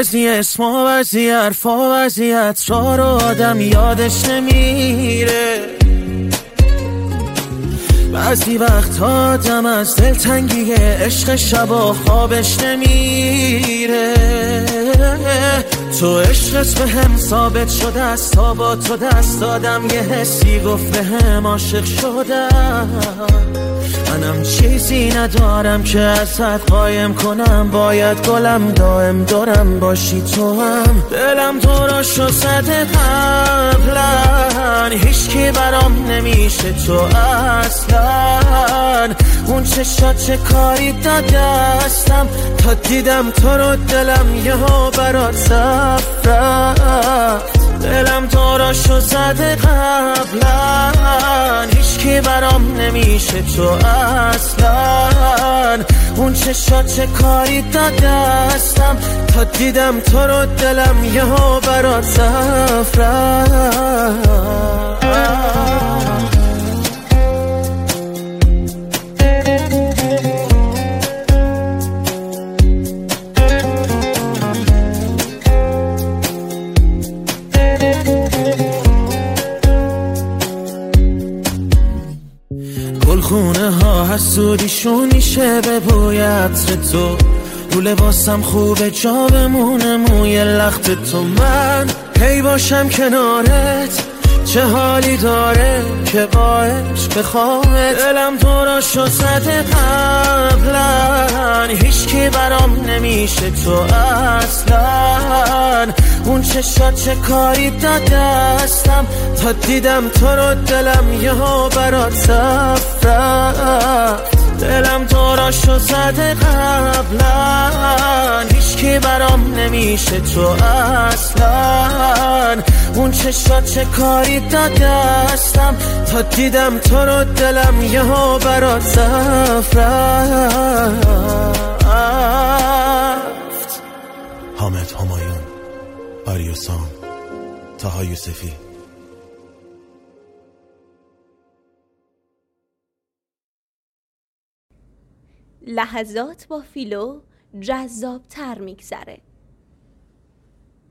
بعضی اسما بعضی حرفا بعضی عطرا رو آدم یادش نمیره، بعضی وقت آدم از دلتنگی عشق شبا خوابش نمیره. تو عشقت به هم ثابت شده است، تا با تو دست دادم یه حسی گفت به هم عاشق شدم. منم چیزی ندارم که ازت قایم کنم، باید گلم دائم دورم باشی تو هم. دلم تو را شو زده قبلا، هیچ کی برام نمیشه تو اصلا. اون چشات چه کاری دادستم، تا دیدم تو رو دلم یهو برات صف رفت. دلم تو را شو زده قبلا، هیچ کی برام نمیشه تو اصلا. اون چشات چه کاری دادستم، تا دیدم تو رو دلم یهو برات صف رفت. گلخونه ها حسودیشون میشه به بوی عطر تو، رو لباسم خوبه جا بمونه موی لخت تو. من هی باشم کنارت چه حالی داره که با عشق بخوامت. دلم تو را شو زده قبلا، هیچ کی برام نمیشه تو اصلا. اون چشات چه کاری دادستم، تا دیدم تو رو دلم یهو برات صف رفت. دلم تو را شو زده قبلا، هیچ کی برام نمیشه تو اصلا. اون چشات چه کاری دادستم، تا دیدم تو رو دلم یهو برات صف رفت. حامد همایون، آریوسان، طاها یوسفی. لحظات با فیلو جذاب تر میگذره.